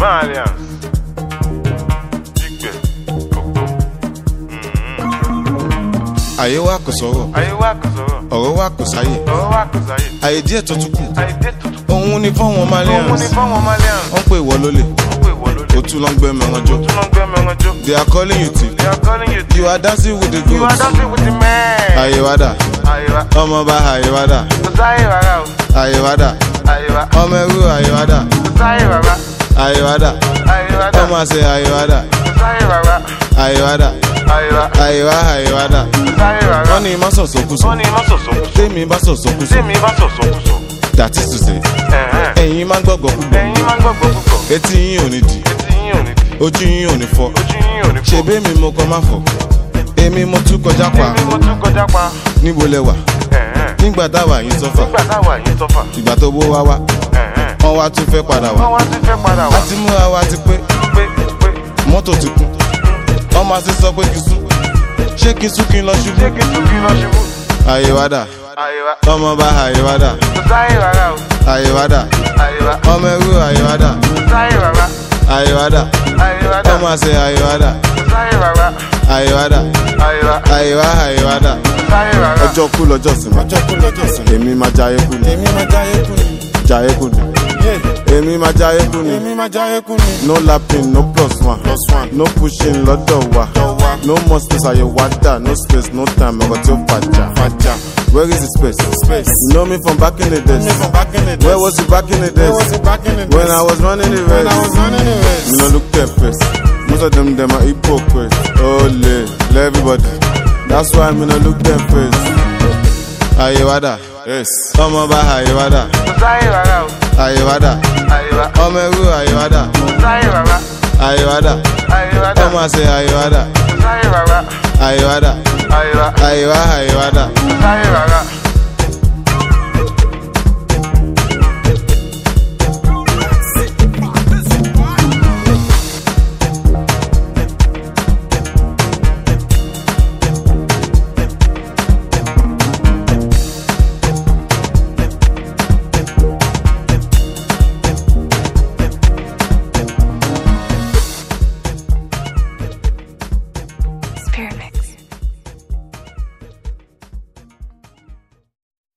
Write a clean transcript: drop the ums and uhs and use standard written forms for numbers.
Malians. Jigbe. Koko. Ayé wa kò sọ̀rọ̀. Ayé wa kò sọ̀rọ̀. Ọ̀rọ̀ wa kò sáyé. Ọ̀rọ̀ wa kò sáyé. Ayé díẹ̀ tó tún kù. Ayé díẹ̀ tó tún kù. Òun ni fáwọn Malians. Òun ni fáwọn Malians. Wọ́n pè ìwọ lólè. Wọ́n pè ìwọ lólè. O tún lọ ń gbé mẹ́ran jó. O tún lọ ń gbé mẹ́ran jó. They are calling you thief. They are calling you thief. You are dancing with the goats. You are dancing with the men. Ayé wa dà. Ayé wa. Ọmọ bá ayé wa dà. Kò sáyé rárá o. Ayé wa dà. Ayé wa. Ọmọ ẹrú ayé wa dà. Kò sáyé rárá. Ayé wa dà. Ayé wa dà. Ọmọ àṣẹ ayé wa dà. Kò sáyé rárá. Ayé wa dà. Ayé wa. Ayé wa dà. Kò sáyé rárá. Wọ́n ní má sọ̀sọ̀kúsọ. Wọ́n ní má sọ̀sọ̀kúsọ. Tèmi bá sọ̀sọ̀kúsọ. Tèmi bá sọ̀sọ̀kúsọ. That is to say. Ẹ̀yin máa ń gbọ́gbọ́ púpọ̀. Ẹ̀yin máa ń gbọ́gbọ́ púpọ̀. Etí yín ò ní di. Etí yín ò ní di. Ojú yín ò ní fọ́. Ojú yín ò ní fọ́. Ṣebí mi mo kọ́ máa fọ̀. Èmi mo tún kọjá pa. Èmi mo tún kọjá pa. Níbo lẹ wà? Nígbà táwa yín sọ́fà. Nígbà táwa yín sọ́fà. Ìgbà tó bó wá wá. Wọ́n wá tún fẹ́ padà wá. Wọ́n wá tún fẹ́ padà wá. A ti múra wa ti pé. Mọ́tò ti kún. Wọ́n máa ṣe sọ pé kí sún. Ṣé kí sún kí n lọ ṣubú? Ṣé kí sún kí n lọ ṣubú? Ayé wa dà. Ayé wa. Ọmọ bá ayé wa dà. Kò sáyé rárá o. Ayé wa dà. Ayé wa. Ọmọ ẹrú ayé wa dà. Kò sáyé rárá. Ayé wa dà. Ayé wa dà. Ọmọ àṣẹ ayé wa dà. Kò sáyé rárá. Ayé wa dà. Ayé wa. Ayé wa dà. Kò sáyé rárá. Ọjọ́ kú lọ́jọ́ sinmi. Ọjọ́ kú lọ́jọ́ sinmi. Èmi máa jayé kú ni. Èmi máa jayé kú ni. Jayé kú ni. Èmi máa jayé kú ni. Èmi máa jayé kú ni. No lapping, no plus one. No pushing lọ́dọ̀ wa. No more space ayé wa dà. No space, no time. Ọkọ̀ tí ó fàjà. Where is the space? You know me from back in the days. Where was you back in the days? When I was running the race. Me no look their face. Most of them are hypocrites. Oh, let everybody. That's why me no look their face. Ayé wa dà. Yes. Ọmọ bá ayé wa dà. Kò sáyé rárá o. Ayé wa dà. Ayé wa. Ọmọ ẹrú ayé wa dà. Kò sáyé rárá. Ayé wa dà. Ayé wa dà. Ọmọ àṣẹ ayé wa dà. Kò sáyé rárá. Ayé wa dà. Ayé wa. Ayé wa dà. Kò sáyé rárá.